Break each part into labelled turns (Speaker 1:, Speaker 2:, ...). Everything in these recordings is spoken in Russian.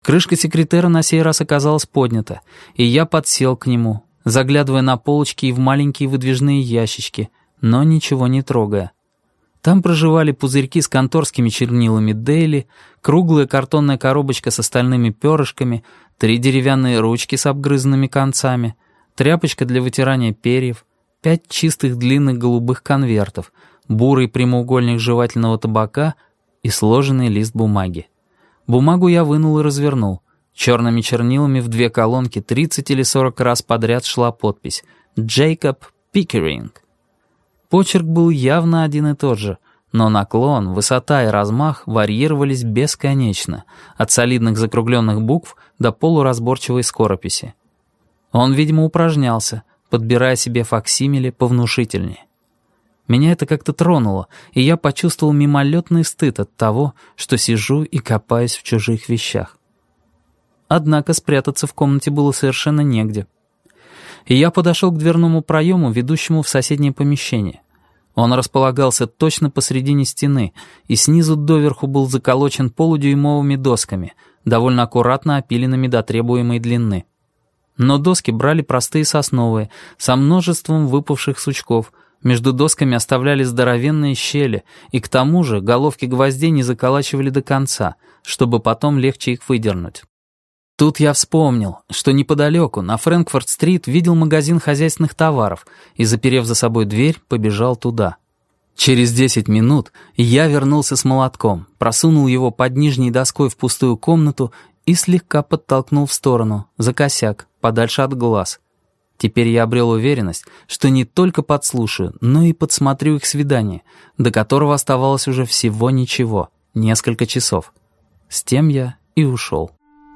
Speaker 1: Крышка секретера на сей раз оказалась поднята, и я подсел к нему, заглядывая на полочки и в маленькие выдвижные ящички, но ничего не трогая. Там проживали пузырьки с конторскими чернилами Дейли, круглая картонная коробочка с остальными перышками, 3 деревянные ручки с обгрызанными концами, тряпочка для вытирания перьев, 5 чистых длинных голубых конвертов, бурый прямоугольник жевательного табака и сложенный лист бумаги. Бумагу я вынул и развернул. Черными чернилами в 2 колонки 30 или 40 раз подряд шла подпись «Джейкоб Пикеринг». Почерк был явно один и тот же, но наклон, высота и размах варьировались бесконечно, от солидных закругленных букв до полуразборчивой скорописи. Он, видимо, упражнялся, подбирая себе факсимиле повнушительнее. Меня это как-то тронуло, и я почувствовал мимолетный стыд от того, что сижу и копаюсь в чужих вещах. Однако спрятаться в комнате было совершенно негде. И я подошел к дверному проему, ведущему в соседнее помещение. Он располагался точно посредине стены, и снизу доверху был заколочен полудюймовыми досками, довольно аккуратно опиленными до требуемой длины. Но доски брали простые сосновые, со множеством выпавших сучков. Между досками оставляли здоровенные щели, и к тому же головки гвоздей не заколачивали до конца, чтобы потом легче их выдернуть. Тут я вспомнил, что неподалеку, на Фрэнкфорт-стрит, видел магазин хозяйственных товаров и, заперев за собой дверь, побежал туда. Через 10 минут я вернулся с молотком, просунул его под нижней доской в пустую комнату и слегка подтолкнул в сторону, за косяк, подальше от глаз. Теперь я обрел уверенность, что не только подслушаю, но и подсмотрю их свидание, до которого оставалось уже всего ничего, несколько часов. С тем я и ушел.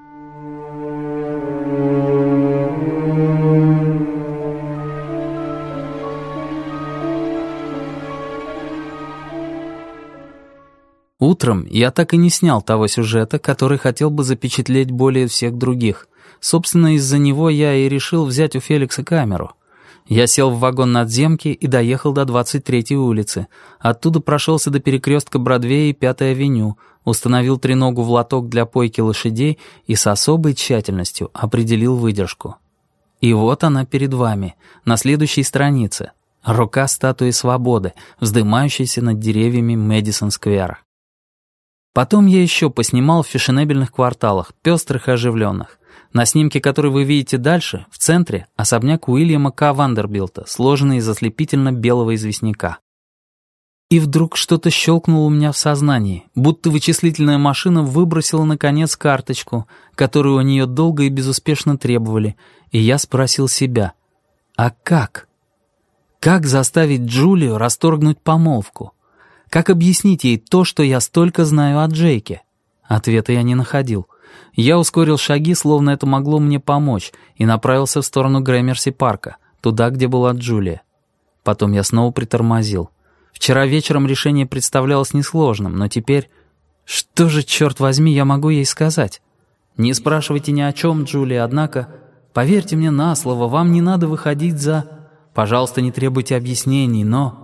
Speaker 1: Утром я так и не снял того сюжета, который хотел бы запечатлеть более всех других. Собственно, из-за него я и решил взять у Феликса камеру. Я сел в вагон надземки и доехал до 23-й улицы. Оттуда прошелся до перекрестка Бродвея и 5-й авеню, установил треногу в лоток для пойки лошадей и с особой тщательностью определил выдержку. И вот она перед вами, на следующей странице. Рука статуи свободы, вздымающаяся над деревьями Мэдисон-сквера. Потом я еще поснимал в фешенебельных кварталах, пестрых и оживленных. На снимке, который вы видите дальше, в центре особняк Уильяма К. Вандербилта, сложенный из ослепительно-белого известняка. И вдруг что-то щелкнуло у меня в сознании, будто вычислительная машина выбросила наконец карточку, которую у нее долго и безуспешно требовали, и я спросил себя, а как? Как заставить Джулию расторгнуть помолвку? Как объяснить ей то, что я столько знаю о Джейке? Ответа я не находил. Я ускорил шаги, словно это могло мне помочь, и направился в сторону Грэмерси-парка, туда, где была Джулия. Потом я снова притормозил. Вчера вечером решение представлялось несложным, но теперь... Что же, черт возьми, я могу ей сказать? Не спрашивайте ни о чем, Джулия, однако... Поверьте мне на слово, вам не надо выходить за... Пожалуйста, не требуйте объяснений, но...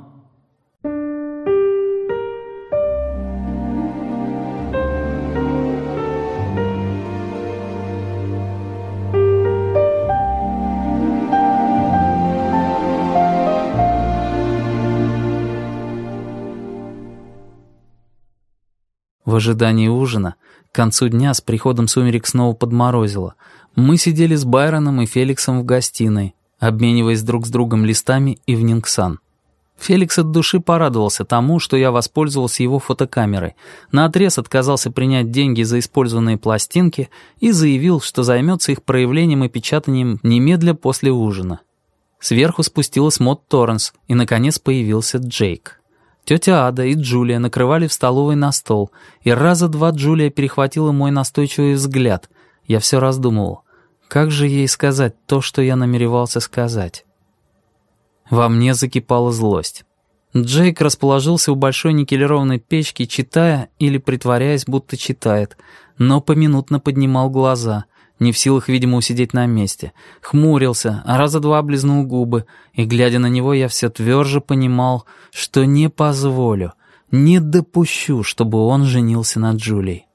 Speaker 1: В ожидании ужина, к концу дня с приходом сумерек снова подморозило. Мы сидели с Байроном и Феликсом в гостиной, обмениваясь друг с другом листами «Ивнинг Сан». Феликс от души порадовался тому, что я воспользовался его фотокамерой, наотрез отказался принять деньги за использованные пластинки и заявил, что займется их проявлением и печатанием немедля после ужина. Сверху спустилась Мод Торренс, и, наконец, появился Джейк. Тетя Ада и Джулия накрывали в столовой на стол, и раза 2 Джулия перехватила мой настойчивый взгляд. Я все раздумывал, как же ей сказать то, что я намеревался сказать. Во мне закипала злость. Джейк расположился у большой никелированной печки, читая или притворяясь, будто читает, но поминутно поднимал глаза, не в силах, видимо, усидеть на месте, хмурился, а раза 2 облизнул губы, и, глядя на него, я все тверже понимал, что не позволю, не допущу, чтобы он женился на Джулии.